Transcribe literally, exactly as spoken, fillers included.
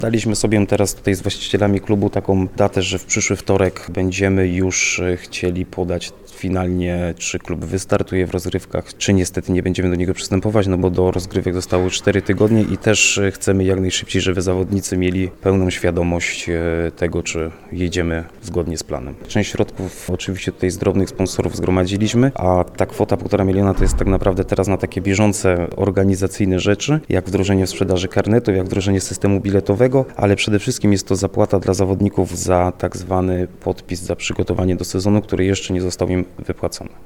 Daliśmy sobie teraz tutaj z właścicielami klubu taką datę, że w przyszły wtorek będziemy już chcieli podać finalnie, czy klub wystartuje w rozgrywkach, czy niestety nie będziemy do niego przystępować, no bo do rozgrywek zostały cztery tygodnie i też chcemy jak najszybciej, żeby zawodnicy mieli pełną świadomość tego, czy jedziemy zgodnie z planem. Część środków oczywiście tutaj z drobnych sponsorów zgromadziliśmy, a ta kwota półtora miliona to jest tak naprawdę teraz na takie bieżące organizacyjne rzeczy, jak wdrożenie w sprzedaży karnetu, jak wdrożenie systemu biletowego, ale przede wszystkim jest to zapłata dla zawodników za tak zwany podpis za przygotowanie do sezonu, który jeszcze nie został im wypłacony.